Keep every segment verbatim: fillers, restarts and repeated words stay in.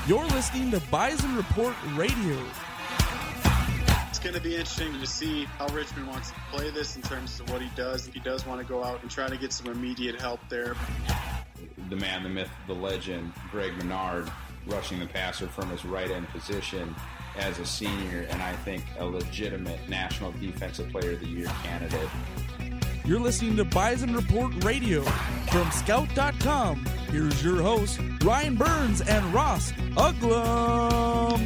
You're listening to Bison Report Radio. It's going to be interesting to see how Richmond wants to play this in terms of what he does. If he does want to go out and try to get some immediate help there. The man, the myth, the legend, Greg Menard, rushing the passer from his right end position as a senior, and I think a legitimate National Defensive Player of the Year candidate. You're listening to Bison Report Radio from Scout dot com. Here's your hosts, Ryan Burns and Ross Uglum.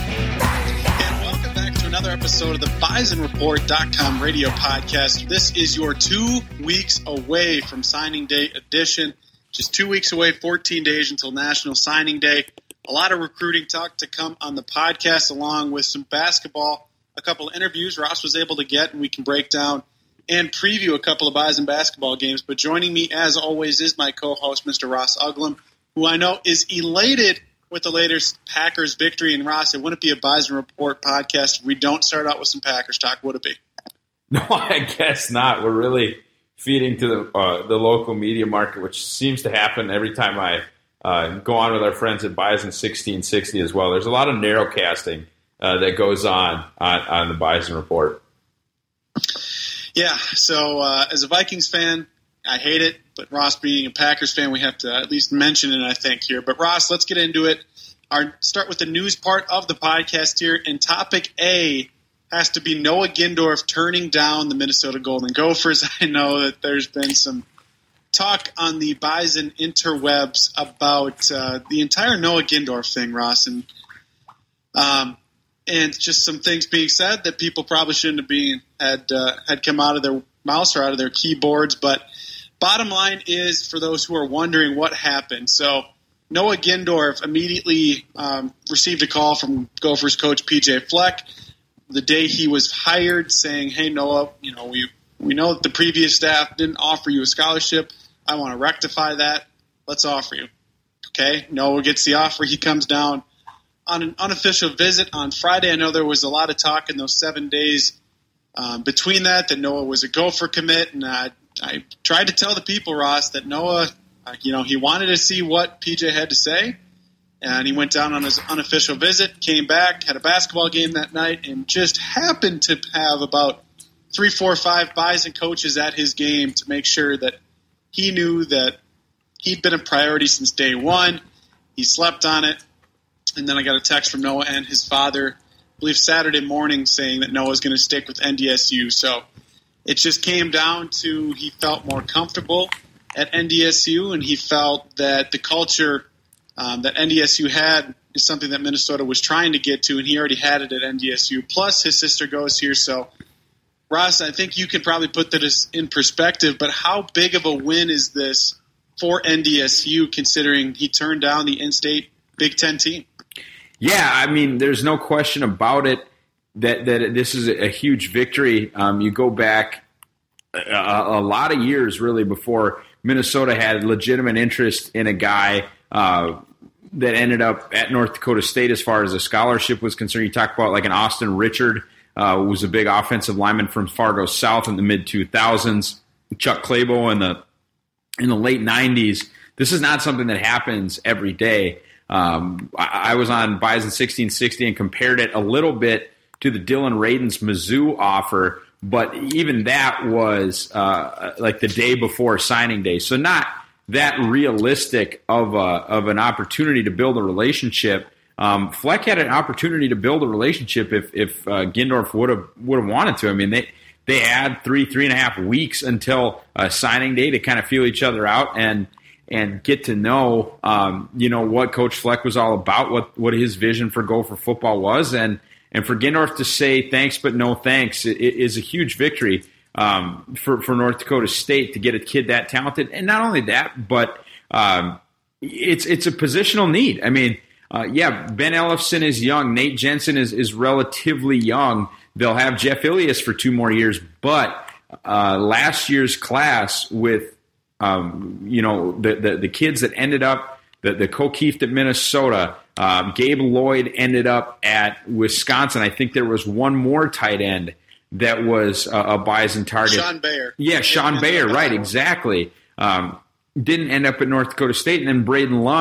And welcome back to another episode of the Bison Report dot com radio podcast. This is your two weeks away from signing day edition. Just two weeks away, fourteen days until National Signing Day. A lot of recruiting talk to come on the podcast, along with some basketball, a couple of interviews Ross was able to get, and we can break down and preview a couple of Bison basketball games. But joining me, as always, is my co-host, Mister Ross Uglum, who I know is elated with the latest Packers victory. And Ross, it wouldn't be a Bison Report podcast if we don't start out with some Packers talk, would it be? No, I guess not. We're really feeding to the uh, the local media market, which seems to happen every time I uh, go on with our friends at Bison sixteen sixty as well. There's a lot of narrowcasting uh, that goes on, on on the Bison Report. Yeah, so uh, as a Vikings fan, I hate it, but Ross being a Packers fan, we have to at least mention it, I think, here. But Ross, let's get into it. Our start with the news part of the podcast here, and topic A has to be Noah Gindorf turning down the Minnesota Golden Gophers. I know that there's been some talk on the Bison interwebs about uh, the entire Noah Gindorf thing, Ross, and um, and just some things being said that people probably shouldn't have been had uh, had come out of their mouths or out of their keyboards. But bottom line is, for those who are wondering what happened, so Noah Gindorf immediately um, received a call from Gophers coach P J Fleck the day he was hired, saying, "Hey Noah, you know we we know that the previous staff didn't offer you a scholarship. I want to rectify that. Let's offer you." Okay, Noah gets the offer. He comes down on an unofficial visit on Friday. I know there was a lot of talk in those seven days um, between that that Noah was a Gopher commit, and uh, I tried to tell the people, Ross, that Noah, uh, you know, he wanted to see what P J had to say. And he went down on his unofficial visit, came back, had a basketball game that night, and just happened to have about three, four, five Bison coaches at his game to make sure that he knew that he'd been a priority since day one. He slept on it. And then I got a text from Noah and his father, I believe Saturday morning, saying that Noah's going to stick with N D S U. So it just came down to he felt more comfortable at N D S U, and he felt that the culture Um, that N D S U had is something that Minnesota was trying to get to, and he already had it at N D S U. Plus, his sister goes here. So, Ross, I think you can probably put this in perspective, but how big of a win is this for N D S U, considering he turned down the in-state Big Ten team? Yeah, I mean, there's no question about it that, that this is a huge victory. Um, you go back a, a lot of years, really, before Minnesota had legitimate interest in a guy uh, that ended up at North Dakota State as far as a scholarship was concerned. You talk about like an Austin Richard, uh, who was a big offensive lineman from Fargo South in the mid two thousands. Chuck Clabo in the in the late nineties. This is not something that happens every day. Um, I, I was on Bison sixteen sixty and compared it a little bit to the Dylan Radins Mizzou offer, but even that was uh, like the day before signing day. So not that realistic of a, of an opportunity to build a relationship. Um, Fleck had an opportunity to build a relationship if if uh, Gindorf would have would have wanted to. I mean, they they had three three and a half weeks until uh, signing day to kind of feel each other out and and get to know um, you know what Coach Fleck was all about, what what his vision for Gopher football was, and and for Gindorf to say thanks but no thanks it, it is a huge victory. Um, for, for North Dakota State to get a kid that talented. And not only that, but um, it's it's a positional need. I mean, uh, yeah, Ben Ellefson is young. Nate Jensen is, is relatively young. They'll have Jeff Ilias for two more years. But uh, last year's class with, um, you know, the, the, the kids that ended up, the, the Kokeeft at Minnesota, um, Gabe Lloyd ended up at Wisconsin. I think there was one more tight end that was a, a Bison target. Sean Bayer. Yeah, Sean Bayer, right, exactly. Um, didn't end up at North Dakota State. And then Braden Lund,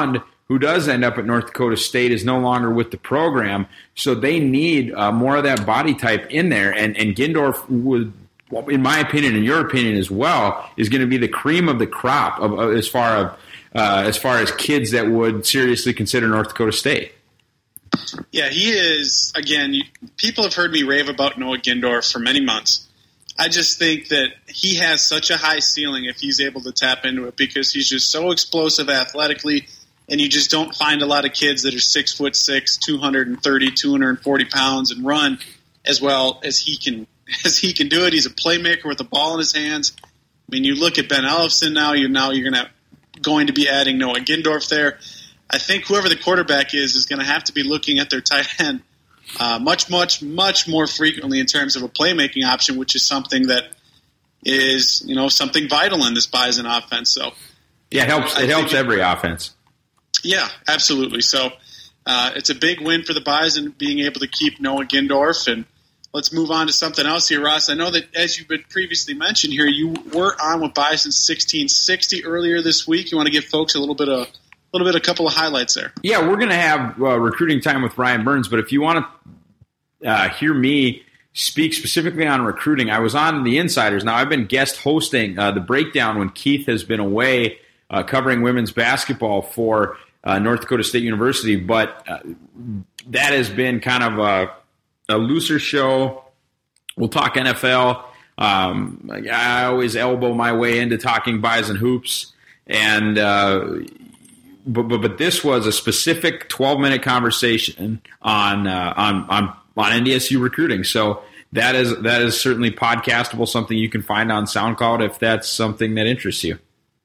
who does end up at North Dakota State, is no longer with the program. So they need uh, more of that body type in there. And, and Gindorf would, in my opinion, in your opinion as well, is going to be the cream of the crop of, of, as far of uh, as far as kids that would seriously consider North Dakota State. Yeah, he is. Again, you, people have heard me rave about Noah Gindorf for many months. I just think that he has such a high ceiling if he's able to tap into it, because he's just so explosive athletically, and you just don't find a lot of kids that are six foot six, two thirty, two forty pounds, and run as well as he can as he can do it. He's a playmaker with the ball in his hands. I mean, you look at Ben Ellefson now. You now you're gonna going to be adding Noah Gindorf there. I think whoever the quarterback is is going to have to be looking at their tight end uh, much, much, much more frequently in terms of a playmaking option, which is something that is, you know, something vital in this Bison offense. So, yeah, it helps. It helps every offense. Yeah, absolutely. So, uh, it's a big win for the Bison being able to keep Noah Gindorf. And let's move on to something else here, Ross. I know that, as you've been previously mentioned here, you were on with Bison sixteen sixty earlier this week. You want to give folks a little bit of A little bit, a couple of highlights there. Yeah, we're going to have uh, recruiting time with Ryan Burns, but if you want to uh, hear me speak specifically on recruiting, I was on the Insiders. Now, I've been guest hosting uh, the breakdown when Keith has been away uh, covering women's basketball for uh, North Dakota State University, but uh, that has been kind of a, a looser show. We'll talk N F L. Um, I always elbow my way into talking Bison hoops, and uh But, but but this was a specific twelve minute conversation on uh, on on on N D S U recruiting. So that is that is certainly podcastable, something you can find on SoundCloud if that's something that interests you.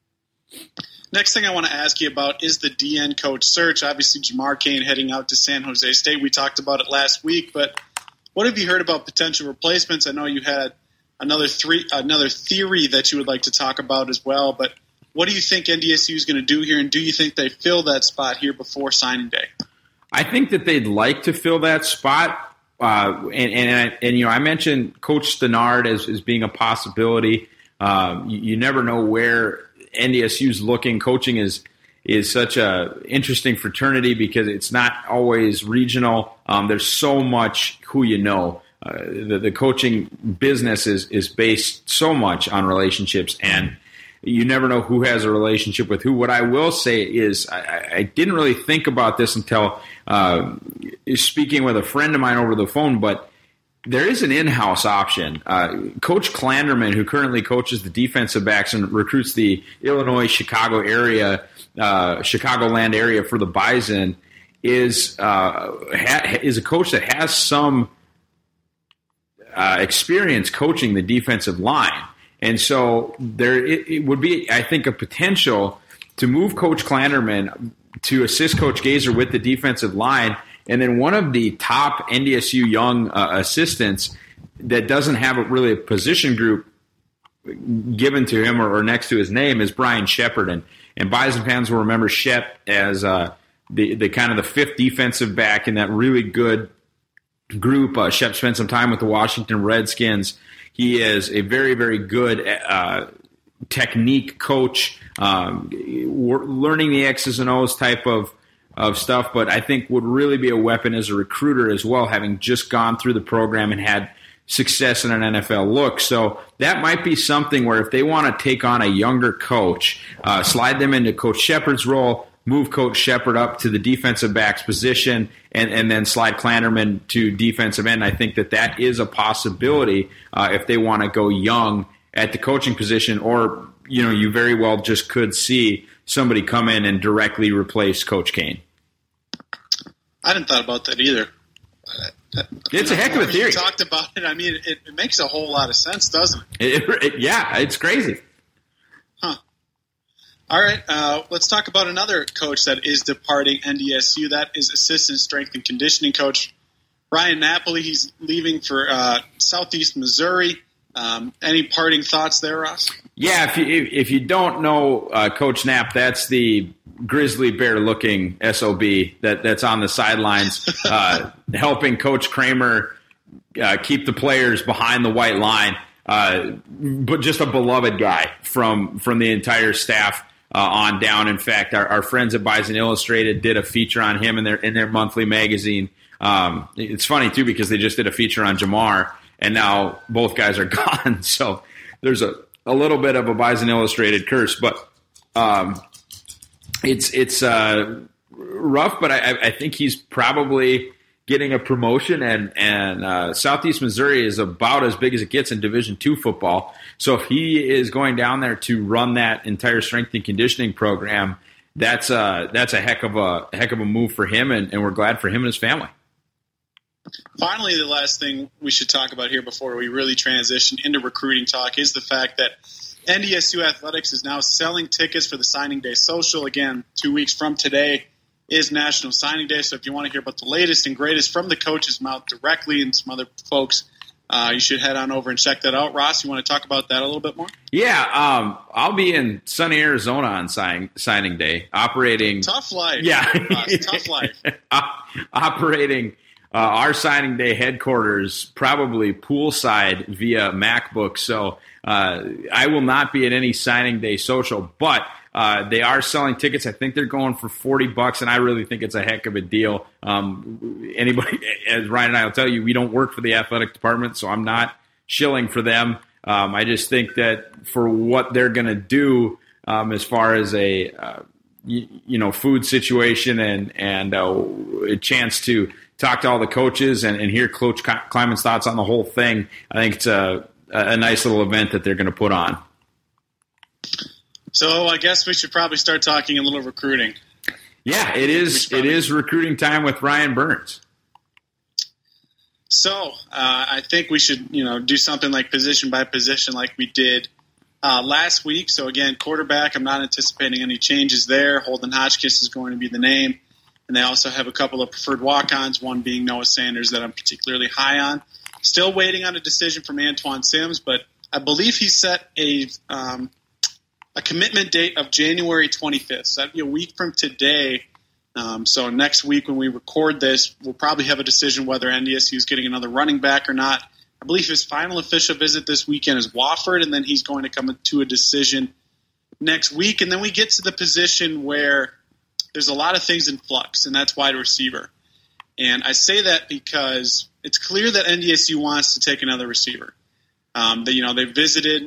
Next thing I want to ask you about is the D N coach search. Obviously, Jamar Cain heading out to San Jose State. We talked about it last week, but what have you heard about potential replacements? I know you had another three another theory that you would like to talk about as well, but what do you think N D S U is going to do here, and do you think they fill that spot here before signing day? I think that they'd like to fill that spot, uh, and, and, and you know, I mentioned Coach Stenard as, as being a possibility. Um, you, you never know where N D S U is looking. Coaching is is such a interesting fraternity because it's not always regional. Um, there's so much who you know. Uh, the, the coaching business is is based so much on relationships, and you never know who has a relationship with who. What I will say is I, I didn't really think about this until uh, speaking with a friend of mine over the phone, but there is an in-house option. Uh, Coach Klanderman, who currently coaches the defensive backs and recruits the Illinois, Chicago area, uh, Chicagoland area for the Bison, is uh, ha- is a coach that has some uh, experience coaching the defensive line. And so there it, it would be, I think, a potential to move Coach Klanderman to assist Coach Gazer with the defensive line, and then one of the top N D S U young uh, assistants that doesn't have a, really a position group given to him or, or next to his name is Brian Shepard. And, and Bison fans will remember Shep as uh, the, the kind of the fifth defensive back in that really good group. Uh, Shep spent some time with the Washington Redskins. He is a very, very good uh, technique coach, um, learning the X's and O's type of, of stuff, but I think would really be a weapon as a recruiter as well, having just gone through the program and had success in an N F L look. So that might be something where if they want to take on a younger coach, uh, slide them into Coach Shepard's role, move Coach Shepard up to the defensive backs position, and, and then slide Klanderman to defensive end. I think that that is a possibility uh, if they want to go young at the coaching position, or you know, you very well just could see somebody come in and directly replace Coach Cain. I hadn't thought about that either. It's a heck of a theory. You talked about it. I mean, it, it makes a whole lot of sense, doesn't it? it, it yeah, it's crazy. Huh. All right, uh, let's talk about another coach that is departing N D S U. That is assistant strength and conditioning coach Ryan Napoli. He's leaving for uh, Southeast Missouri. Um, any parting thoughts there, Ross? Yeah, if you if you don't know uh, Coach Knapp, that's the grizzly bear looking S O B that, that's on the sidelines uh, helping Coach Kramer uh, keep the players behind the white line. Uh, but just a beloved guy from from the entire staff. uh, on down. In fact, our, our friends at Bison Illustrated did a feature on him in their in their monthly magazine. Um, it's funny, too, because they just did a feature on Jamar, and now both guys are gone. So there's a, a little bit of a Bison Illustrated curse. But um, it's it's uh, rough, but I, I think he's probably getting a promotion, and, and uh, Southeast Missouri is about as big as it gets in Division two football. So if he is going down there to run that entire strength and conditioning program, that's a, that's a heck of a heck of a move for him, and, and we're glad for him and his family. Finally, the last thing we should talk about here before we really transition into recruiting talk is the fact that N D S U Athletics is now selling tickets for the Signing Day Social. Again, two weeks from today is National Signing Day, so if you want to hear about the latest and greatest from the coach's mouth directly and some other folks, uh, you should head on over and check that out. Ross, you want to talk about that a little bit more? Yeah, um, I'll be in sunny Arizona on sign, signing day, operating. Tough life. Yeah. Ross, tough life. Operating uh, our signing day headquarters, probably poolside via MacBook. So uh, I will not be at any signing day social, but uh, they are selling tickets. I think they're going for forty bucks, and I really think it's a heck of a deal. Um, anybody, as Ryan and I will tell you, we don't work for the athletic department, so I'm not shilling for them. Um, I just think that for what they're going to do um, as far as a uh, you, you know food situation and and uh, a chance to talk to all the coaches and, and hear Coach Klieman's thoughts on the whole thing, I think it's a, a nice little event that they're going to put on. So I guess we should probably start talking a little recruiting. Yeah, it is. Probably, it is recruiting time with Ryan Burns. So uh, I think we should, you know, do something like position by position, like we did uh, last week. So again, quarterback, I'm not anticipating any changes there. Holden Hotchkiss is going to be the name, and they also have a couple of preferred walk-ons. One being Noah Sanders that I'm particularly high on. Still waiting on a decision from Antoine Sims, but I believe he set a um, a commitment date of January twenty-fifth. So that'd be a week from today. Um, so next week when we record this, we'll probably have a decision whether N D S U is getting another running back or not. I believe his final official visit this weekend is Wofford, and then he's going to come to a decision next week. And then we get to the position where there's a lot of things in flux, and that's wide receiver. And I say that because it's clear that N D S U wants to take another receiver. Um, they, you know, they visited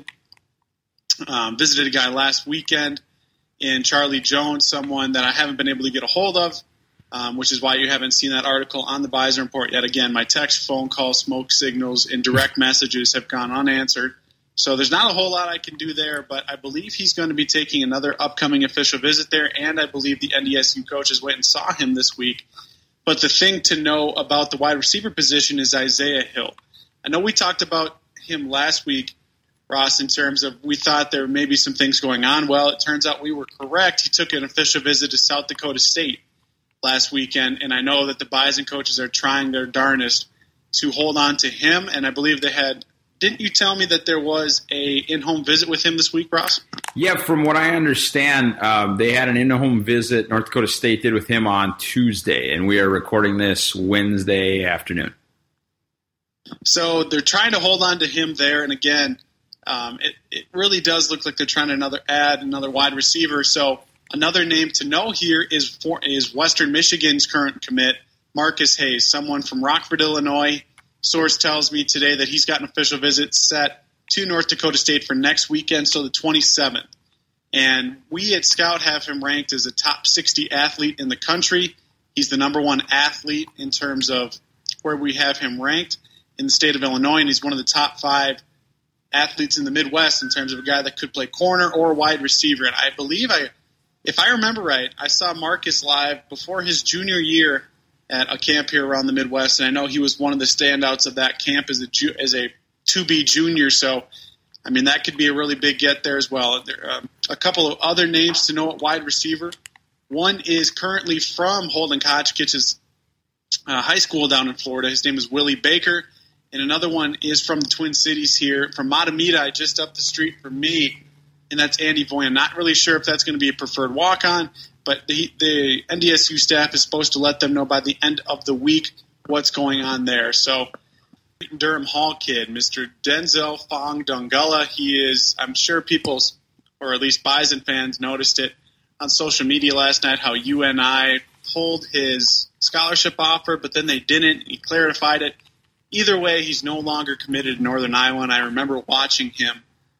um, visited a guy last weekend in Charlie Jones, someone that I haven't been able to get a hold of, um, which is why you haven't seen that article on the Bison Report yet. Again, my text, phone call, smoke signals, and direct messages have gone unanswered. So there's not a whole lot I can do there, but I believe he's going to be taking another upcoming official visit there, and I believe the N D S U coaches went and saw him this week. But the thing to know about the wide receiver position is Isaiah Hill. I know we talked about him last week, Ross, in terms of we thought there may be some things going on. Well, it turns out we were correct. He took an official visit to South Dakota State last weekend, and I know that the Bison coaches are trying their darnest to hold on to him, and I believe they had – didn't you tell me that there was a in-home visit with him this week, Ross? Yeah, from what I understand, um, they had an in-home visit North Dakota State did with him on Tuesday, and we are recording this Wednesday afternoon. So they're trying to hold on to him there, and again – Um, it, it really does look like they're trying to another add another wide receiver. So another name to know here is for, is Western Michigan's current commit, Marcus Hayes, someone from Rockford, Illinois. Source tells me today that he's got an official visit set to North Dakota State for next weekend, so the twenty-seventh. And we at Scout have him ranked as a top sixty athlete in the country. He's the number one athlete in terms of where we have him ranked in the state of Illinois, and he's one of the top five athletes in the Midwest in terms of a guy that could play corner or wide receiver. And I believe, I, if I remember right, I saw Marcus live before his junior year at a camp here around the Midwest, and I know he was one of the standouts of that camp as a as a two B junior. So, I mean, that could be a really big get there as well. There, um, a couple of other names to know at wide receiver. One is currently from Holden Hotchkiss' uh, high school down in Florida. His name is Willie Baker. And another one is from the Twin Cities here, from Matamidi, just up the street from me, and that's Andy Voy. I'm not really sure if that's going to be a preferred walk-on, but the, the N D S U staff is supposed to let them know by the end of the week what's going on there. So Durham Hall kid, Mister Denzel Fong Dungala, he is, I'm sure people's or at least Bison fans noticed it on social media last night, how U N I pulled his scholarship offer, but then they didn't. He clarified it. Either way, he's no longer committed to Northern Iowa, and I remember watching him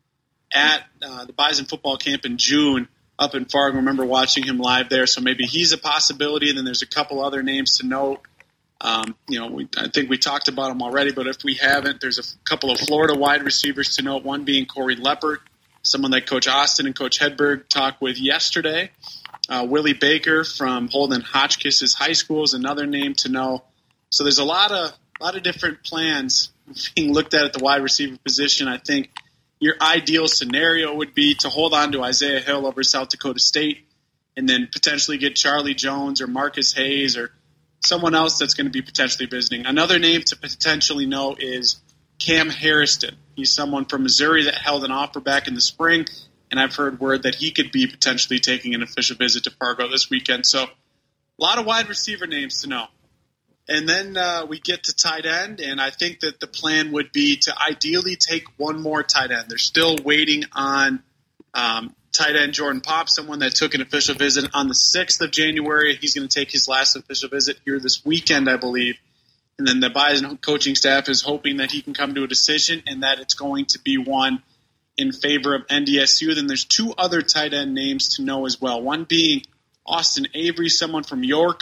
at uh, the Bison football camp in June up in Fargo. I remember watching him live there, so maybe he's a possibility. And then there's a couple other names to note. Um, you know, we, I think we talked about them already, but if we haven't, there's a couple of Florida wide receivers to note, one being Corey Leppert, someone that Coach Austin and Coach Hedberg talked with yesterday. Uh, Willie Baker from Holden Hotchkiss High School is another name to know. So there's a lot of a lot of different plans being looked at at the wide receiver position. I think your ideal scenario would be to hold on to Isaiah Hill over South Dakota State and then potentially get Charlie Jones or Marcus Hayes or someone else that's going to be potentially visiting. Another name to potentially know is Cam Harrison. He's someone from Missouri that held an offer back in the spring, and I've heard word that he could be potentially taking an official visit to Fargo this weekend. So a lot of wide receiver names to know. And then uh, we get to tight end, and I think that the plan would be to ideally take one more tight end. They're still waiting on um, tight end Jordan Pop, someone that took an official visit on the sixth of January. He's going to take his last official visit here this weekend, I believe. And then the Bison coaching staff is hoping that he can come to a decision and that it's going to be one in favor of N D S U. Then there's two other tight end names to know as well, one being Austin Avery, someone from York,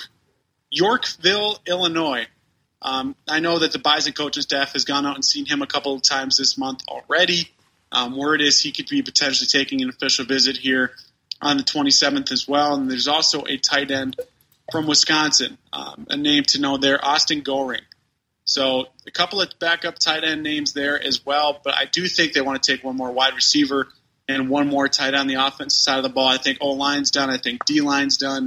Yorkville, Illinois. Um, I know that the Bison coaching staff has gone out and seen him a couple of times this month already. Um, word is he could be potentially taking an official visit here on the twenty-seventh as well. And there's also a tight end from Wisconsin, um, a name to know there, Austin Goring. So a couple of backup tight end names there as well, but I do think they want to take one more wide receiver and one more tight end on the offensive side of the ball. I think O-line's done. I think D-line's done.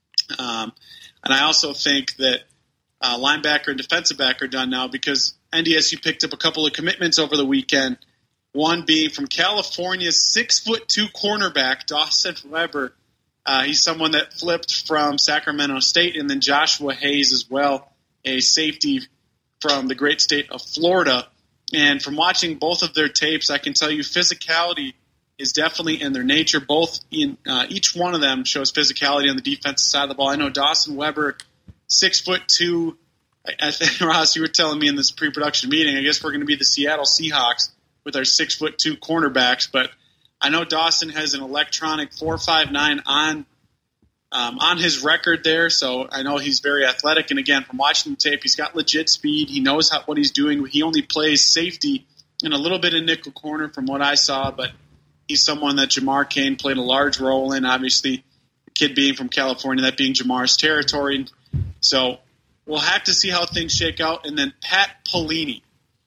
Um, and I also think that uh, linebacker and defensive back are done now because N D S U picked up a couple of commitments over the weekend, one being from California's six foot two cornerback, Dawson Weber. Uh, he's someone that flipped from Sacramento State, and then Joshua Hayes as well, a safety from the great state of Florida. And from watching both of their tapes, I can tell you physicality is definitely in their nature. Both in uh, each one of them shows physicality on the defensive side of the ball. I know Dawson Weber, six foot two. I, I think Ross, you were telling me in this pre-production meeting, I guess we're going to be the Seattle Seahawks with our six foot two cornerbacks, but I know Dawson has an electronic four five nine on um, on his record there, so I know he's very athletic. And again, from watching the tape, he's got legit speed. He knows how, what he's doing. He only plays safety and a little bit of nickel corner from what I saw, but he's someone that Jamar Cain played a large role in. Obviously, the kid being from California, that being Jamar's territory. So we'll have to see how things shake out. And then Pat Pelini.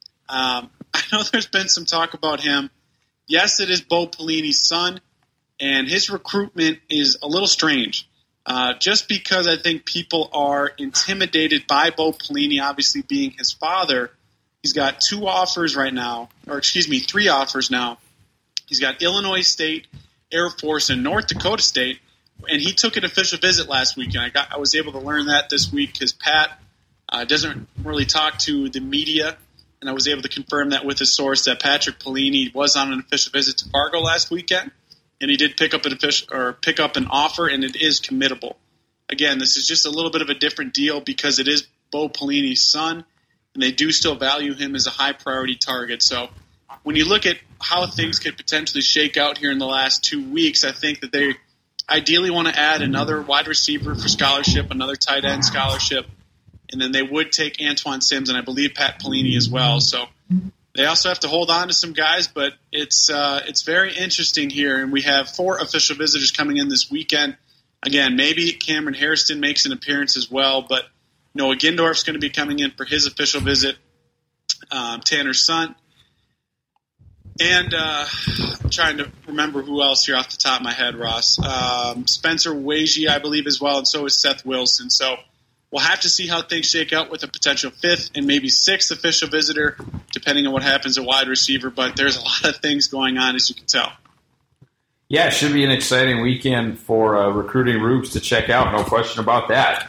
Um, I know there's been some talk about him. Yes, it is Bo Pelini's son, and his recruitment is a little strange. Uh, just because I think people are intimidated by Bo Pelini, obviously being his father. He's got two offers right now, or excuse me, three offers now. He's got Illinois State, Air Force, and North Dakota State, and he took an official visit last week, and I, got, I was able to learn that this week because Pat uh, doesn't really talk to the media. And I was able to confirm that with a source that Patrick Pelini was on an official visit to Fargo last weekend, and he did pick up an official or pick up an offer, and it is committable. Again, this is just a little bit of a different deal because it is Bo Pelini's son, and they do still value him as a high priority target. So when you look at how things could potentially shake out here in the last two weeks, I think that they ideally want to add another wide receiver for scholarship, another tight end scholarship. And then they would take Antoine Sims and I believe Pat Pelini as well. So they also have to hold on to some guys, but it's uh, it's very interesting here. And we have four official visitors coming in this weekend. Again, maybe Cameron Hairston makes an appearance as well, but Noah Gindorf's going to be coming in for his official visit. Um, Tanner Sunt. And uh, I'm trying to remember who else here off the top of my head, Ross. Um, Spencer Wagie, I believe, as well, and so is Seth Wilson. So we'll have to see how things shake out with a potential fifth and maybe sixth official visitor, depending on what happens at wide receiver. But there's a lot of things going on, as you can tell. Yeah, it should be an exciting weekend for uh, recruiting Rubes to check out. No question about that.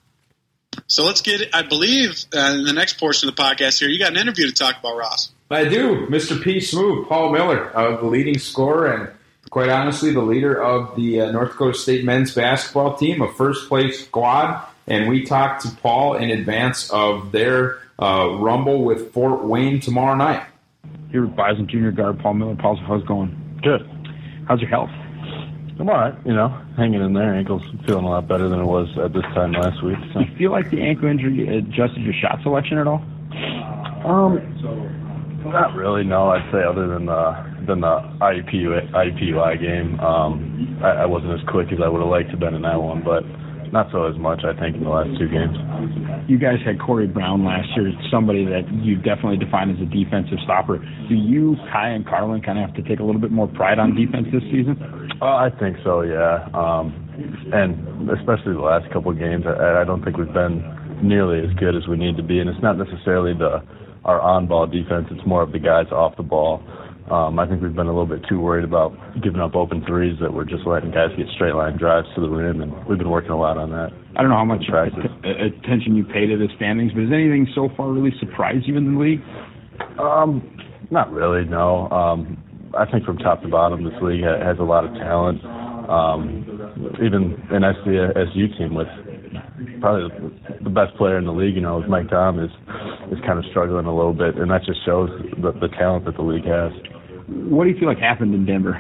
So let's get, I believe, uh, in the next portion of the podcast here, you got an interview to talk about, Ross. I do. Mister P. Smooth, Paul Miller, uh, the leading scorer and quite honestly, the leader of the uh, North Dakota State men's basketball team, a first-place squad, and we talked to Paul in advance of their uh, rumble with Fort Wayne tomorrow night. Here with Bison Junior guard Paul Miller. Paul, how's it going? Good. How's your health? I'm all right, you know, hanging in there. Ankle's feeling a lot better than it was at this time last week. So. Do you feel like the ankle injury adjusted your shot selection at all? Um, not really, no. I'd say other than the, than the I U P U I game, um, I, I wasn't as quick as I would have liked to have been in that one, but not so as much, I think, in the last two games. You guys had Corey Brown last year, somebody that you definitely defined as a defensive stopper. Do you, Kai, and Carlin kind of have to take a little bit more pride on defense this season? Uh, I think so, yeah. Um, and especially the last couple of games, I, I don't think we've been nearly as good as we need to be. And it's not necessarily the our on-ball defense. It's more of the guys off the ball. Um, I think we've been a little bit too worried about giving up open threes that we're just letting guys get straight-line drives to the rim, and we've been working a lot on that. I don't know how much att- attention you pay to the standings, but has anything so far really surprised you in the league? Um, not really, no. Um, I think from top to bottom, this league has a lot of talent. Um, even an S D S U team with probably the best player in the league, you know, is Mike Tom, is is kind of struggling a little bit, and that just shows the, the talent that the league has. What do you feel like happened in Denver?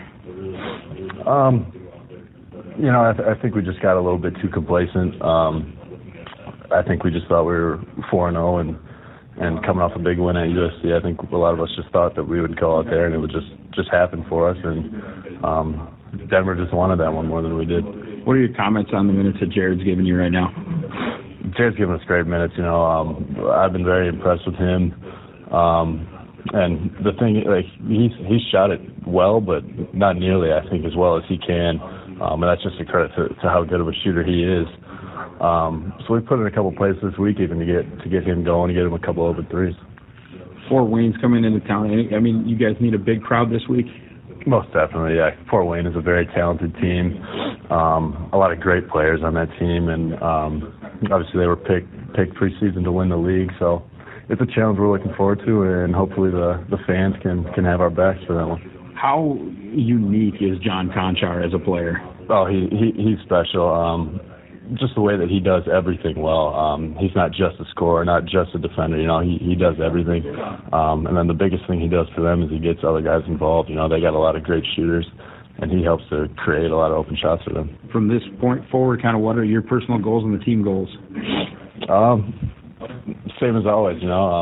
Um, you know, I, th- I think we just got a little bit too complacent. Um, I think we just thought we were four and oh and and coming off a big win at U S C. I think a lot of us just thought that we would go out there and it would just, just happen for us, and um, Denver just wanted that one more than we did. What are your comments on the minutes that Jared's giving you right now? Jared's giving us great minutes. You know, um, I've been very impressed with him. Um, and the thing, like, he's he's shot it well, but not nearly, I think, as well as he can. Um, and that's just a credit to, to how good of a shooter he is. Um, so we put in a couple plays this week even to get to get him going, to get him a couple open threes. Fort Wayne's coming into town. I mean, you guys need a big crowd this week? Most definitely, yeah. Fort Wayne is a very talented team. Um, a lot of great players on that team, and um, obviously they were picked picked preseason to win the league. So it's a challenge we're looking forward to, and hopefully the, the fans can, can have our backs for that one. How unique is John Conchar as a player? Oh, he, he he's special. Um, just the way that he does everything well. Um, he's not just a scorer, not just a defender. You know, he, he does everything. Um, and then the biggest thing he does for them is he gets other guys involved. You know, they got a lot of great shooters, and he helps to create a lot of open shots for them. From this point forward, kind of what are your personal goals and the team goals? Um, same as always, you know.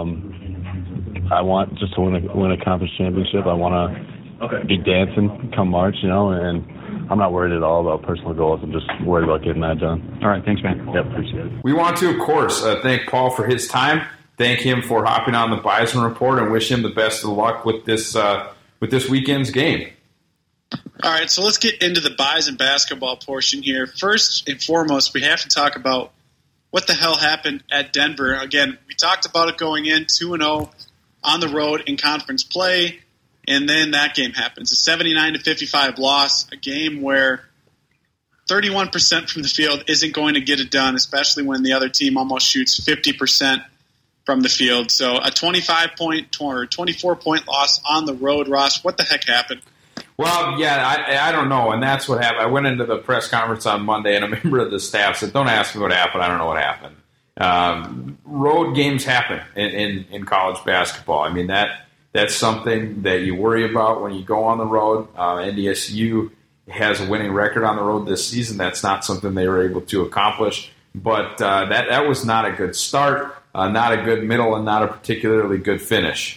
Um, I want just to win a, win a conference championship. I want to okay. be dancing come March, you know, and I'm not worried at all about personal goals. I'm just worried about getting that done. All right. Thanks, man. Yep. Appreciate it. We want to, of course, uh, thank Paul for his time. Thank him for hopping on the Bison Report, and wish him the best of luck with this uh, with this weekend's game. All right. So let's get into the Bison basketball portion here. First and foremost, we have to talk about what the hell happened at Denver. Again, we talked about it going in two and oh on the road in conference play. And then that game happens, a seventy-nine to fifty-five loss, a game where thirty-one percent from the field isn't going to get it done, especially when the other team almost shoots fifty percent from the field. So a twenty-five point or twenty-four point loss on the road. Ross, what the heck happened? Well, yeah, I, I don't know, and that's what happened. I went into the press conference on Monday, and a member of the staff said, don't ask me what happened. I don't know what happened. Um, road games happen in, in, in college basketball. I mean, that that's something that you worry about when you go on the road. Uh, N D S U has a winning record on the road this season. That's not something they were able to accomplish. But uh, that, that was not a good start, uh, not a good middle, and not a particularly good finish.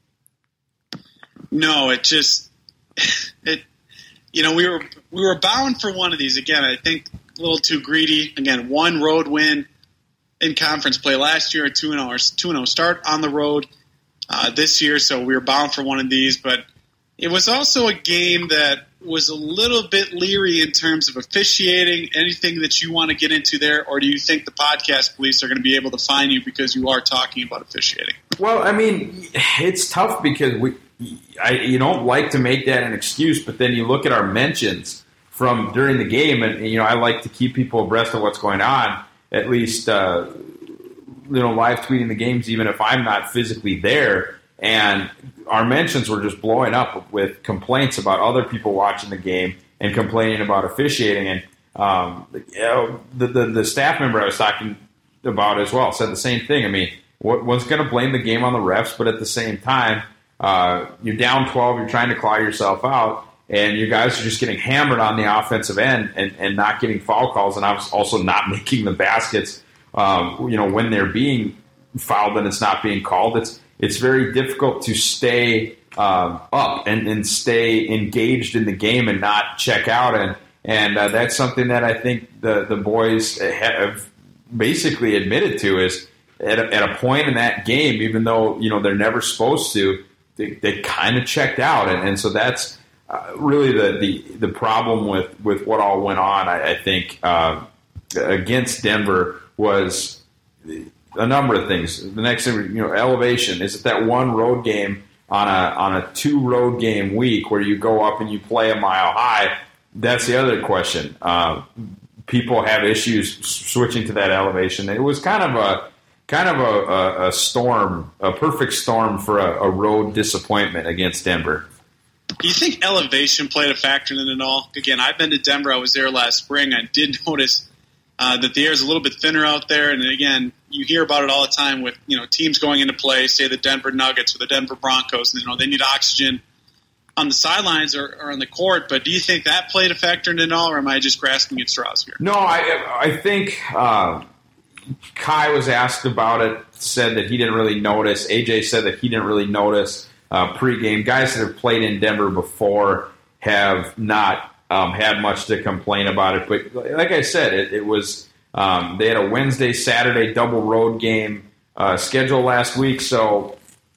No, it just it. You know, we were we were bound for one of these. Again, I think a little too greedy. Again, one road win in conference play last year, a two and oh start on the road uh, this year. So we were bound for one of these. But it was also a game that was a little bit leery in terms of officiating. Anything that you want to get into there, or do you think the podcast police are going to be able to fine you because you are talking about officiating? Well, I mean, it's tough because we. I, you don't like to make that an excuse, but then you look at our mentions from during the game, and you know I like to keep people abreast of what's going on, at least uh, you know live tweeting the games, even if I'm not physically there. And our mentions were just blowing up with complaints about other people watching the game and complaining about officiating. And um, you know, the, the the staff member I was talking about as well said the same thing. I mean, what was going to blame the game on the refs, but at the same time, uh, you're down twelve, you're trying to claw yourself out, and you guys are just getting hammered on the offensive end and, and not getting foul calls, and also not making the baskets. Um, you know, when they're being fouled and it's not being called, it's it's very difficult to stay um, up and, and stay engaged in the game and not check out. And and uh, that's something that I think the the boys have basically admitted to is at a, at a point in that game, even though you know they're never supposed to, they, they kind of checked out, and, and so that's uh, really the, the the problem with, with what all went on. I, I think uh, against Denver was a number of things. The next thing, you know, elevation. Is it that one road game on a on a two road game week where you go up and you play a mile high? That's the other question. Uh, people have issues switching to that elevation. It was kind of a kind of a, a, a storm, a perfect storm for a, a road disappointment against Denver. Do you think elevation played a factor in it at all? Again, I've been to Denver. I was there last spring. I did notice uh, that the air is a little bit thinner out there. And again, you hear about it all the time with you know teams going into play, say the Denver Nuggets or the Denver Broncos. You know they need oxygen on the sidelines or, or on the court. But do you think that played a factor in it all, or am I just grasping at straws here? No, I I think uh, Kai was asked about it, said that he didn't really notice. A J said that he didn't really notice uh, pregame. Guys that have played in Denver before have not um, had much to complain about it. But like I said, it, it was um, they had a Wednesday, Saturday double road game uh, scheduled last week. So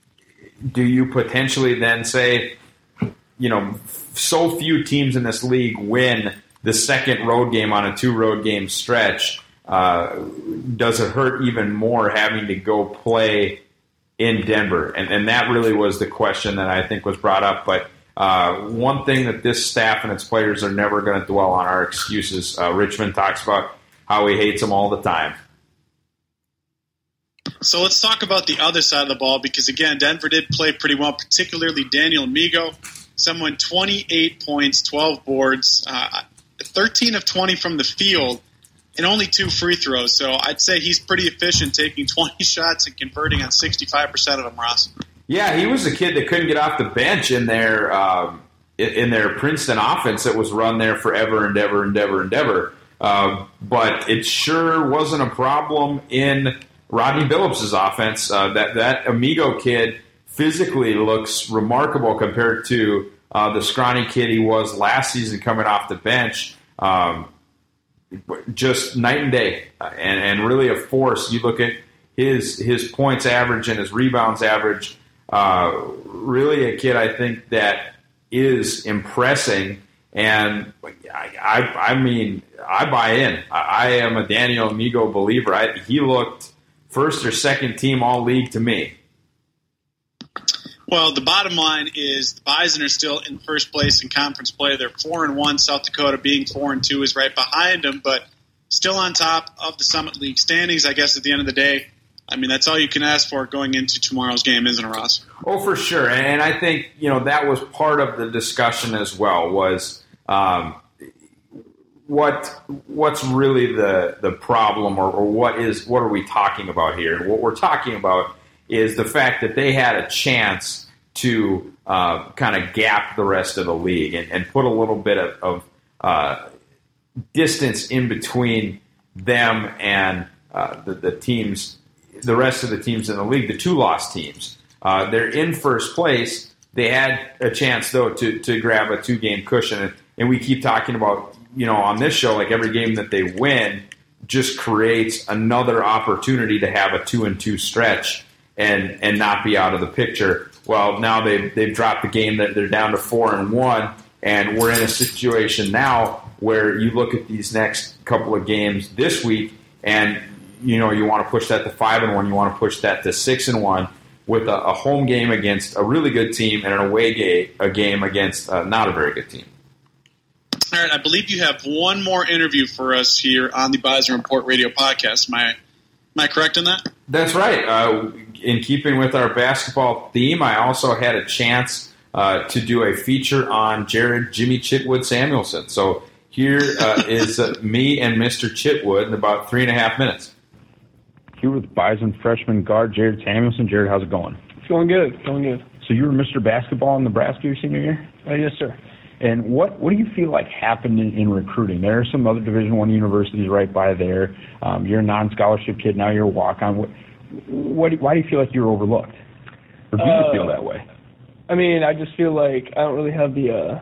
do you potentially then say, you know, so few teams in this league win the second road game on a two road game stretch? Uh, does it hurt even more having to go play in Denver? And, and that really was the question that I think was brought up. But uh, one thing that this staff and its players are never going to dwell on are excuses. Uh, Richmond talks about how he hates them all the time. So let's talk about the other side of the ball because, again, Denver did play pretty well, particularly Daniel Amigo. Someone twenty-eight points, twelve boards, uh, thirteen of twenty from the field, and only two free throws. So I'd say he's pretty efficient, taking twenty shots and converting on sixty-five percent of them, Ross. Yeah, he was a kid that couldn't get off the bench in their um, in their Princeton offense that was run there forever and ever and ever and ever. Uh, but it sure wasn't a problem in Rodney Billups' offense. Uh, that that Amigo kid physically looks remarkable compared to uh, the scrawny kid he was last season coming off the bench. Um, just night and day, uh, and, and really a force. You look at his his points average and his rebounds average. Uh, really a kid I think that is impressing, and I, I, I mean I buy in. I, I am a Daniel Amigo believer. I, he looked first or second team all league to me. Well, the bottom line is the Bison are still in first place in conference play. They're four and one. South Dakota being four and two is right behind them, but still on top of the Summit League standings. I guess at the end of the day, I mean that's all you can ask for going into tomorrow's game, isn't it, Ross? Oh, for sure. And I think you know that was part of the discussion as well. Was um, what what's really the the problem, or, or what is what are we talking about here? And what we're talking about is the fact that they had a chance to uh, kind of gap the rest of the league and, and put a little bit of, of uh, distance in between them and uh, the, the teams, the rest of the teams in the league, the two lost teams. Uh, they're in first place. They had a chance, though, to, to grab a two-game cushion. And, and we keep talking about, you know, on this show, like every game that they win just creates another opportunity to have a two and two stretch and and not be out of the picture. Well, now they've, they've dropped the game, that they're down to four and one, and we're in a situation now where you look at these next couple of games this week, and you know you want to push that to five and one, you want to push that to six and one, with a, a home game against a really good team and an away game, a game against uh, not a very good team. All right, I believe you have one more interview for us here on the Bison Report Radio podcast. Am I, am I correct in that? That's right. Uh, in keeping with our basketball theme, I also had a chance uh, to do a feature on Jared Jimmy Chitwood Samuelson. So here uh, is uh, me and Mister Chitwood in about three and a half minutes. Here with Bison freshman guard Jared Samuelson. Jared, how's it going? It's going good. Going good. So you were Mister Basketball in Nebraska your senior year? Uh, yes, sir. And what, what do you feel like happened in, in recruiting? There are some other Division One universities right by there. Um, you're a non-scholarship kid. Now you're a walk-on. What, what, why do you feel like you're overlooked? Or do you uh, feel that way? I mean, I just feel like I don't really have the, uh,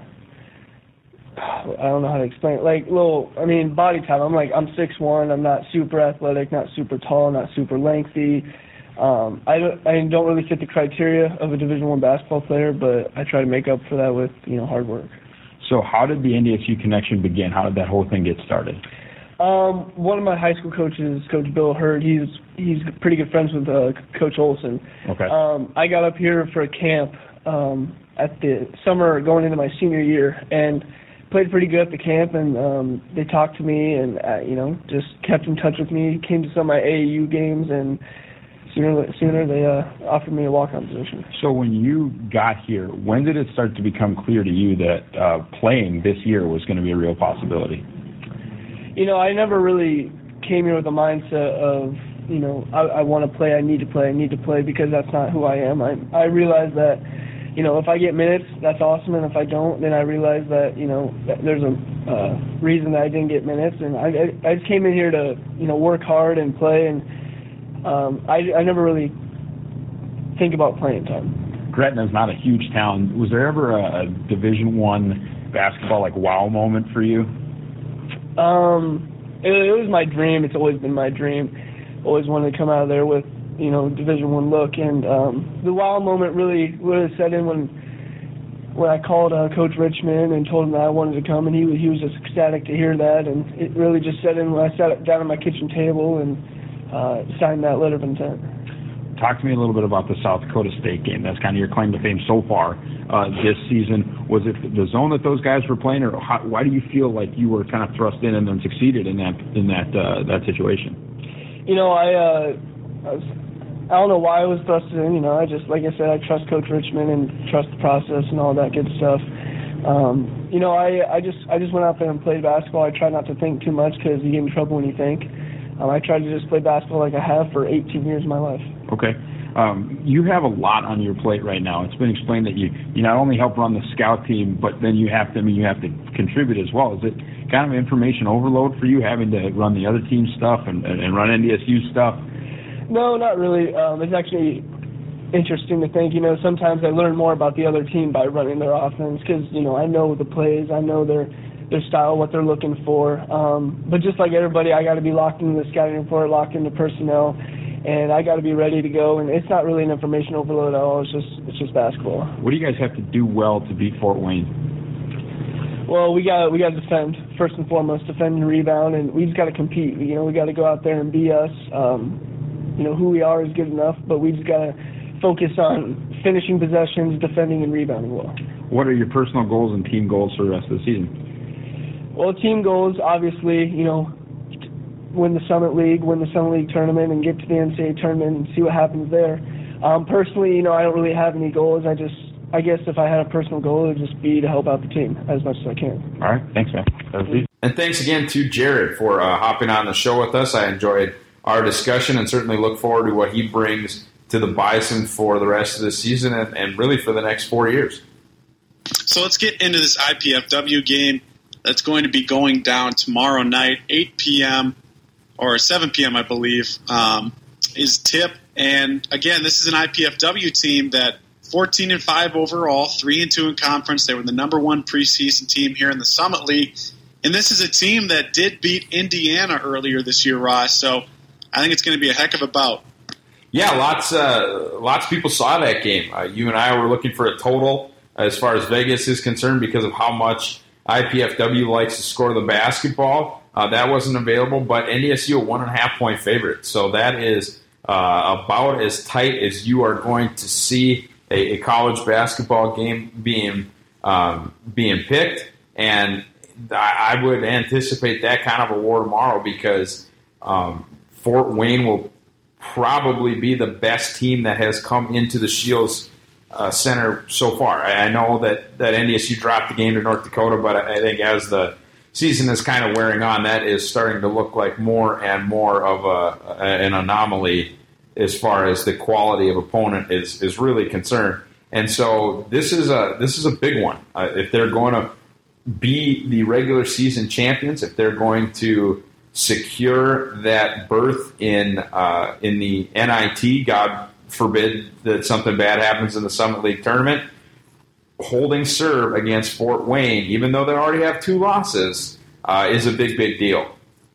I don't know how to explain it. Like, little, I mean, body type. I'm like, I'm six one. I'm not super athletic, not super tall, not super lengthy. Um, I, don't, I don't really fit the criteria of a Division One basketball player, but I try to make up for that with, you know, hard work. So how did the N D S U connection begin? How did that whole thing get started? Um, one of my high school coaches, Coach Bill Hurd, he's he's pretty good friends with uh, Coach Olson. Okay. Um, I got up here for a camp um, at the summer going into my senior year and played pretty good at the camp, and um, they talked to me and, uh, you know, just kept in touch with me, came to some of my A A U games, and Sooner, sooner they uh, offered me a walk-on position. So when you got here, when did it start to become clear to you that uh, playing this year was going to be a real possibility? You know, I never really came here with a mindset of, you know, I, I want to play, I need to play, I need to play, because that's not who I am. I, I realize that, you know, if I get minutes, that's awesome, and if I don't, then I realize that, you know, that there's a uh, reason that I didn't get minutes, and I, I, I just came in here to, you know, work hard and play, and Um, I, I never really think about playing time. Gretna's not a huge town. Was there ever a, a Division One basketball like wow moment for you? Um, it, it was my dream. It's always been my dream. Always wanted to come out of there with, you know, Division One look. And um, the wow moment really really set in when when I called uh, Coach Richmond and told him that I wanted to come, and he he was just ecstatic to hear that. And it really just set in when I sat down at my kitchen table and Uh, signed that letter of intent. Talk to me a little bit about the South Dakota State game. That's kind of your claim to fame so far uh, this season. Was it the zone that those guys were playing, or how, why do you feel like you were kind of thrust in and then succeeded in that in that uh, that situation? You know, I, uh, I was, I don't know why I was thrust in. You know, I just, like I said, I trust Coach Richmond and trust the process and all that good stuff. Um, you know, I I just I just went out there and played basketball. I try not to think too much because you get in trouble when you think. Um, I try to just play basketball like I have for eighteen years of my life. Okay. Um, you have a lot on your plate right now. It's been explained that you, you not only help run the scout team, but then you have to, I mean, you have to contribute as well. Is it kind of information overload for you, having to run the other team's stuff and, and, and run N D S U stuff? No, not really. Um, it's actually interesting to think, you know, sometimes I learn more about the other team by running their offense because, you know, I know the plays, I know their their style, what they're looking for. Um, but just like everybody, I got to be locked into the scouting report, locked into personnel, and I got to be ready to go. And it's not really an information overload at all. It's just it's just basketball. What do you guys have to do well to beat Fort Wayne? Well, we got we got to defend first and foremost, defend and rebound, and we just got to compete. You know, we got to go out there and be us. Um, you know, who we are is good enough, but we just got to focus on finishing possessions, defending, and rebounding well. What are your personal goals and team goals for the rest of the season? Well, team goals, obviously, you know, win the Summit League, win the Summit League tournament, and get to the N C double A tournament and see what happens there. Um, personally, you know, I don't really have any goals. I just, I guess if I had a personal goal, it would just be to help out the team as much as I can. All right. Thanks, man. That was easy. And thanks again to Jared for uh, hopping on the show with us. I enjoyed our discussion and certainly look forward to what he brings to the Bison for the rest of the season and, and really for the next four years. So let's get into this I P F W game that's going to be going down tomorrow night, eight p.m. or seven p.m. I believe, um, is tip. And again, this is an I P F W team that fourteen and five overall, three and two in conference. They were the number one preseason team here in the Summit League. And this is a team that did beat Indiana earlier this year, Ross. So I think it's going to be a heck of a bout. Yeah, lots uh, lots of people saw that game. Uh, you and I were looking for a total as far as Vegas is concerned because of how much I P F W likes to score the basketball. Uh, that wasn't available, but N D S U a one and a half point favorite. So that is uh, about as tight as you are going to see a, a college basketball game being um, being picked. And I, I would anticipate that kind of a war tomorrow because um, Fort Wayne will probably be the best team that has come into the Shields uh, Center so far. I, I know that, that N D S U dropped the game to North Dakota, but I, I think as the season is kind of wearing on, that is starting to look like more and more of a, an anomaly as far as the quality of opponent is, is really concerned. And so this is a this is a big one. Uh, if they're going to be the regular season champions, if they're going to secure that berth in uh, in the N I T, God forbid that something bad happens in the Summit League tournament, holding serve against Fort Wayne, even though they already have two losses, uh, is a big, big deal.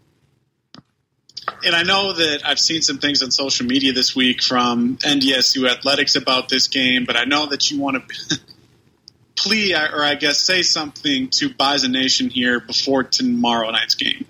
And I know that I've seen some things on social media this week from N D S U Athletics about this game, but I know that you want to plea, or I guess say something to Bison Nation here before tomorrow night's game.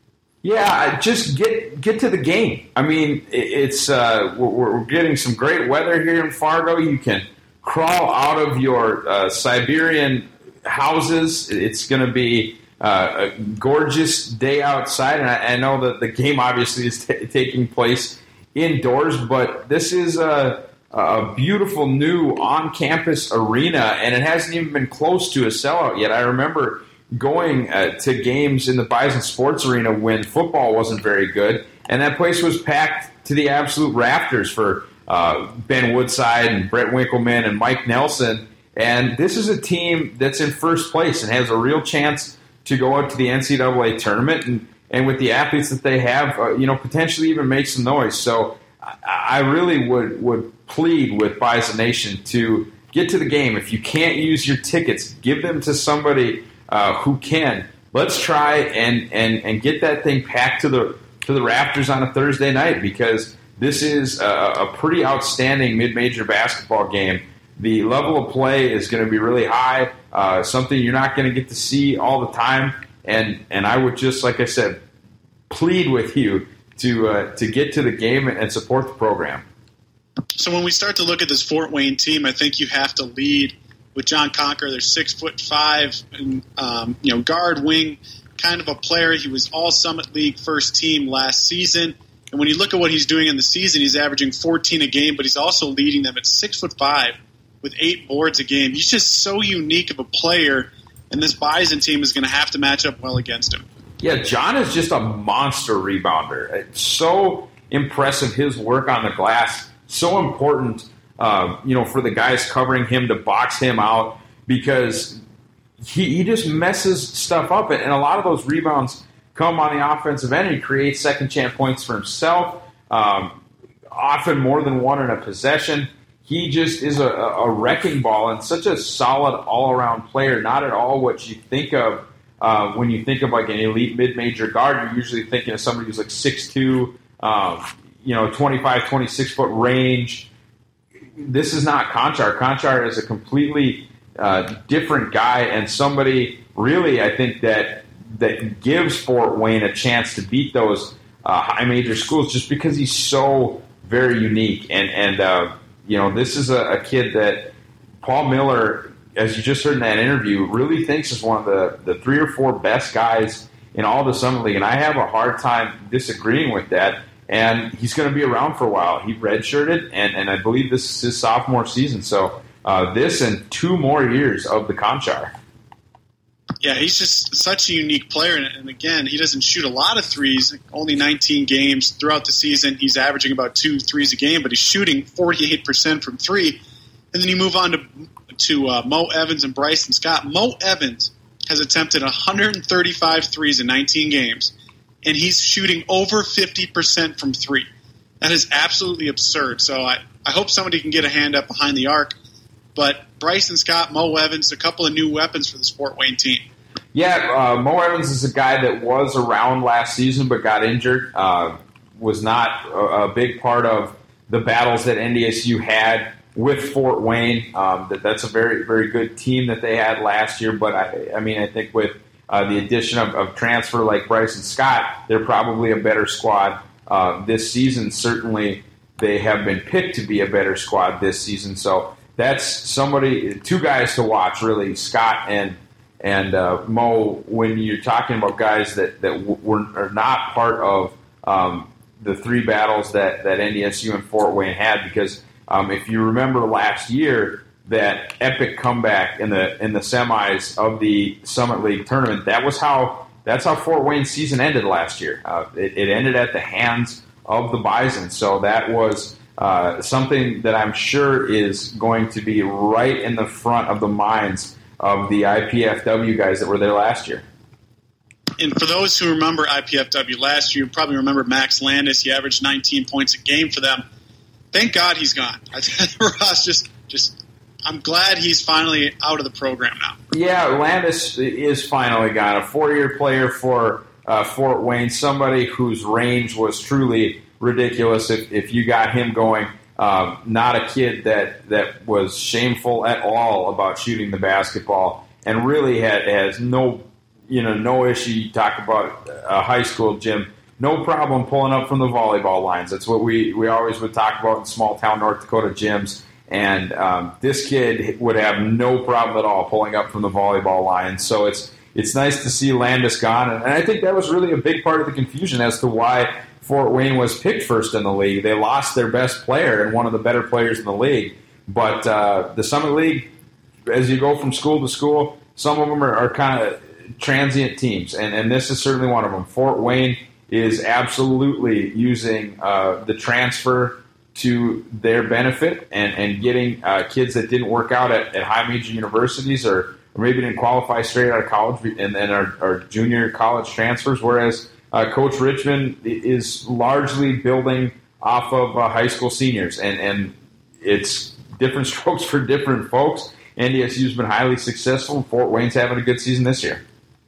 Yeah, just get get to the game. I mean, it's uh, we're, we're getting some great weather here in Fargo. You can crawl out of your uh, Siberian houses. It's going to be uh, a gorgeous day outside, and I, I know that the game obviously is t- taking place indoors, but this is a, a beautiful new on-campus arena, and it hasn't even been close to a sellout yet. I remember going uh, to games in the Bison Sports Arena when football wasn't very good, and that place was packed to the absolute rafters for uh, Ben Woodside and Brett Winkleman and Mike Nelson. And this is a team that's in first place and has a real chance to go out to the N C double A tournament, and, and with the athletes that they have, uh, you know, potentially even make some noise. So I, I really would, would plead with Bison Nation to get to the game. If you can't use your tickets, give them to somebody Uh, who can. Let's try and, and, and get that thing packed to the to the rafters on a Thursday night, because this is a, a pretty outstanding mid-major basketball game. The level of play is going to be really high, uh, something you're not going to get to see all the time. And and I would just, like I said, plead with you to uh, to get to the game and support the program. So when we start to look at this Fort Wayne team, I think you have to lead with John Conker. They're six foot five, and um, you know, guard, wing, kind of a player. He was all Summit League first team last season, and when you look at what he's doing in the season, he's averaging fourteen a game, but he's also leading them at six foot five with eight boards a game. He's just so unique of a player, and this Bison team is going to have to match up well against him. Yeah, John is just a monster rebounder. It's so impressive, his work on the glass, so important. Uh, you know, for the guys covering him to box him out, because he, he just messes stuff up. And, and a lot of those rebounds come on the offensive end. He creates second chance points for himself, um, often more than one in a possession. He just is a, a wrecking ball and such a solid all-around player, not at all what you think of uh, when you think of like an elite mid-major guard. You're usually thinking of somebody who's like six two, um, you know, twenty-five, twenty-six foot range. This is not Conchar. Conchar is a completely uh, different guy, and somebody really, I think, that that gives Fort Wayne a chance to beat those uh, high major schools, just because he's so very unique. And and uh, you know, this is a, a kid that Paul Miller, as you just heard in that interview, really thinks is one of the, the three or four best guys in all the Summit League, and I have a hard time disagreeing with that. And he's going to be around for a while. He redshirted, and, and I believe this is his sophomore season. So uh, this and two more years of the Conchar. Yeah, he's just such a unique player. And, and again, he doesn't shoot a lot of threes, only nineteen games throughout the season. He's averaging about two threes a game, but he's shooting forty-eight percent from three. And then you move on to, to uh, Mo Evans and Bryson Scott. Mo Evans has attempted one hundred thirty-five threes in nineteen games. And he's shooting over fifty percent from three. That is absolutely absurd. So I, I hope somebody can get a hand up behind the arc. But Bryson Scott, Mo Evans, a couple of new weapons for the Fort Wayne team. Yeah, uh, Mo Evans is a guy that was around last season but got injured. Uh, was not a, a big part of the battles that N D S U had with Fort Wayne. Um, that, that's a very, very good team that they had last year. But, I, I mean, I think with Uh, the addition of, of transfer like Bryson Scott, they're probably a better squad uh, this season. Certainly, they have been picked to be a better squad this season. So that's somebody, two guys to watch, really, Scott and and uh, Mo. When you're talking about guys that that w- were are not part of um, the three battles that, that N D S U and Fort Wayne had, because um, if you remember last year, that epic comeback in the in the semis of the Summit League tournament, that was how that's how Fort Wayne's season ended last year. Uh, it, it ended at the hands of the Bison, so that was uh, something that I'm sure is going to be right in the front of the minds of the I P F W guys that were there last year. And for those who remember I P F W last year, you probably remember Max Landis. He averaged nineteen points a game for them. Thank God he's gone. Ross, just, just, I'm glad he's finally out of the program now. Yeah, Landis is finally gone. A four-year player for uh, Fort Wayne, somebody whose range was truly ridiculous if, if you got him going. Um, not a kid that, that was shameful at all about shooting the basketball, and really had has no you know no issue. You talk about a high school gym, no problem pulling up from the volleyball lines. That's what we, we always would talk about in small town North Dakota gyms. And um, this kid would have no problem at all pulling up from the volleyball line. So it's it's nice to see Landis gone, and, and I think that was really a big part of the confusion as to why Fort Wayne was picked first in the league. They lost their best player and one of the better players in the league. But uh, the Summit League, as you go from school to school, some of them are, are kind of transient teams, and, and this is certainly one of them. Fort Wayne is absolutely using uh, the transfer to their benefit and, and getting uh, kids that didn't work out at, at high major universities or, or maybe didn't qualify straight out of college and, and are, are junior college transfers, whereas uh, Coach Richmond is largely building off of uh, high school seniors, and, and it's different strokes for different folks. N D S U's been highly successful. Fort Wayne's having a good season this year.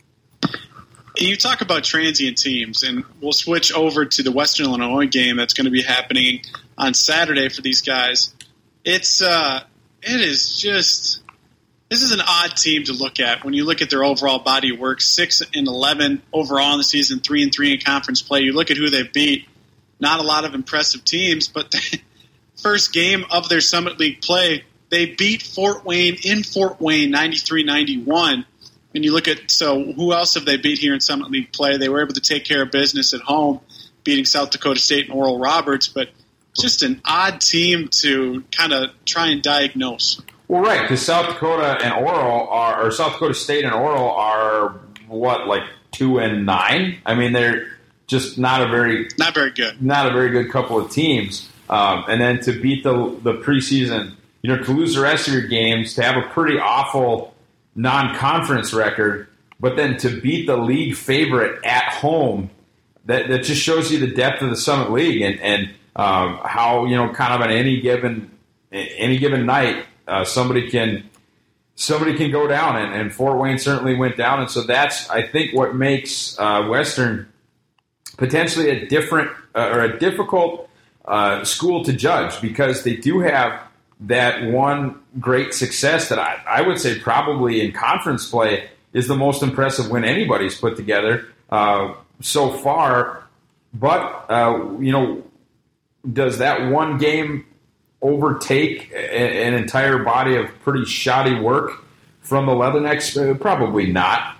You talk about transient teams, and we'll switch over to the Western Illinois game that's going to be happening on Saturday for these guys. It's uh, it is just this is an odd team to look at when you look at their overall body of work. Six and eleven overall in the season, three and three in conference play. You look at who they've beat. Not a lot of impressive teams, but the first game of their Summit League play, they beat Fort Wayne in Fort Wayne, ninety-three ninety-one. And you look at, so who else have they beat here in Summit League play? They were able to take care of business at home, beating South Dakota State and Oral Roberts, but just an odd team to kind of try and diagnose. Well, right, because South Dakota and Oral are, or South Dakota State and Oral are, what, like two and nine? I mean, they're just not a very not very good, not a very good couple of teams. Um, and then to beat the the preseason, you know, to lose the rest of your games, to have a pretty awful non-conference record, but then to beat the league favorite at home, that, that just shows you the depth of the Summit League and, and um, how, you know, kind of on any given any given night, uh, somebody can somebody can go down, and, and Fort Wayne certainly went down, and so that's, I think, what makes uh, Western potentially a different uh, or a difficult uh, school to judge, because they do have that one great success that I, I would say probably in conference play is the most impressive win anybody's put together uh, so far. But, uh, you know, does that one game overtake a, an entire body of pretty shoddy work from the Leathernecks? Uh, probably not.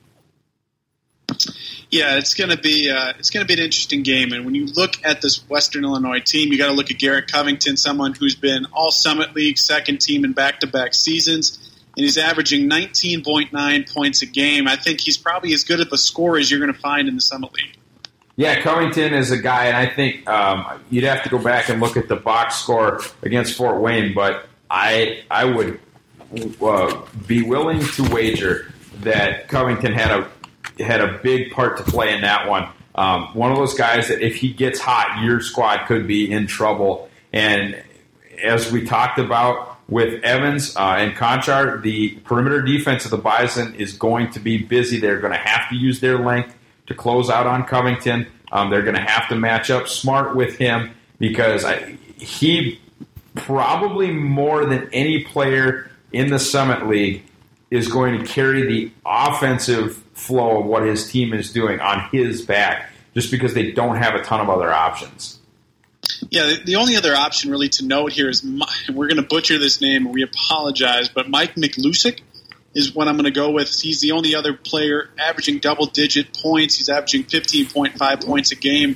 Yeah, it's going to be uh, it's going to be an interesting game. And when you look at this Western Illinois team, you got to look at Garrett Covington, someone who's been all Summit League second team in back-to-back seasons, and he's averaging nineteen point nine points a game. I think he's probably as good of a scorer as you're going to find in the Summit League. Yeah, Covington is a guy, and I think um, you'd have to go back and look at the box score against Fort Wayne, but I I would uh, be willing to wager that Covington had a had a big part to play in that one. Um, one of those guys that if he gets hot, your squad could be in trouble. And as we talked about with Evans uh, and Conchar, the perimeter defense of the Bison is going to be busy. They're going to have to use their length to close out on Covington. Um, they're going to have to match up smart with him, because I, he probably more than any player in the Summit League is going to carry the offensive flow of what his team is doing on his back, just because they don't have a ton of other options. Yeah, the, the only other option really to note here is, we're going to butcher this name, and we apologize, but Mike McLusick is what I'm going to go with. He's the only other player averaging double-digit points. He's averaging fifteen point five points a game,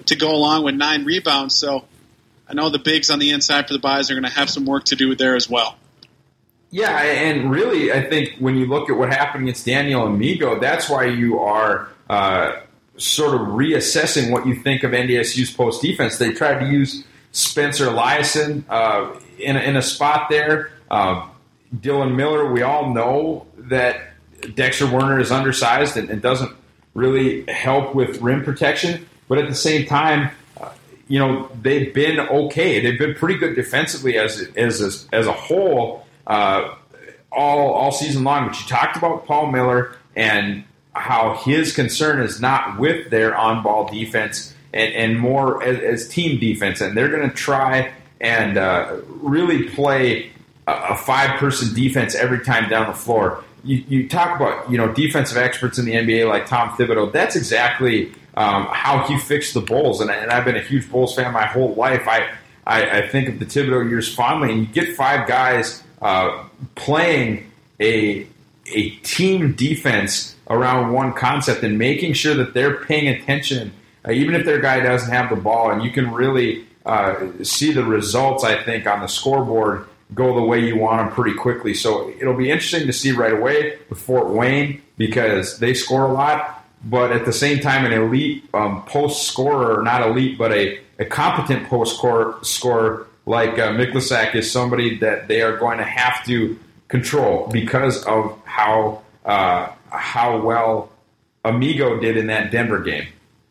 to go along with nine rebounds. So I know the bigs on the inside for the Bison are going to have some work to do there as well. Yeah, and really, I think when you look at what happened against Daniel Amigo, that's why you are uh, sort of reassessing what you think of N D S U's post defense. They tried to use Spencer Eliason uh, in, in a spot there. Uh, Dylan Miller, we all know that Dexter Werner is undersized and, and doesn't really help with rim protection. But at the same time, uh, you know, they've been okay. They've been pretty good defensively as as a, as a whole uh, all all season long. But you talked about Paul Miller and how his concern is not with their on-ball defense and, and more as, as team defense. And they're going to try and uh, really play a, a five-person defense every time down the floor. You, you talk about, you know, defensive experts in the N B A like Tom Thibodeau. That's exactly um, how he fixed the Bulls. And, and I've been a huge Bulls fan my whole life. I, I, I think of the Thibodeau years fondly. And you get five guys uh, playing a a team defense around one concept and making sure that they're paying attention, uh, even if their guy doesn't have the ball. And you can really uh, see the results, I think, on the scoreboard go the way you want them pretty quickly. So it'll be interesting to see right away with Fort Wayne because they score a lot, but at the same time an elite um, post scorer, not elite, but a, a competent post scorer like uh, Miklasek is somebody that they are going to have to control because of how uh, how well Amigo did in that Denver game.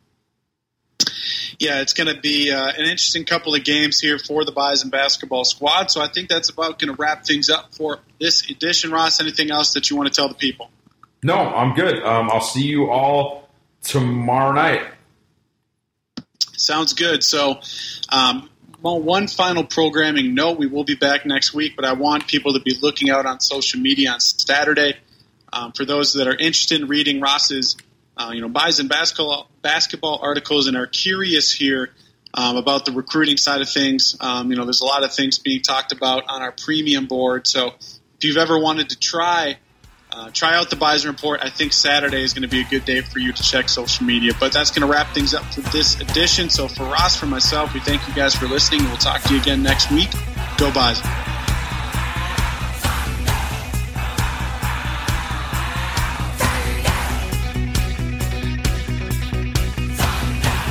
Yeah, it's going to be uh, an interesting couple of games here for the Bison basketball squad. So I think that's about going to wrap things up for this edition. Ross, anything else that you want to tell the people? No, I'm good. Um, I'll see you all tomorrow night. Sounds good. So um, well, one final programming note. We will be back next week, but I want people to be looking out on social media on Saturday. Um, for those that are interested in reading Ross's Uh, you know, Bison basketball basketball articles and are curious here um, about the recruiting side of things. Um, you know, there's a lot of things being talked about on our premium board. So if you've ever wanted to try uh, try out the Bison Report, I think Saturday is going to be a good day for you to check social media. But that's going to wrap things up for this edition. So for Ross, for myself, we thank you guys for listening, and we'll talk to you again next week. Go Bison.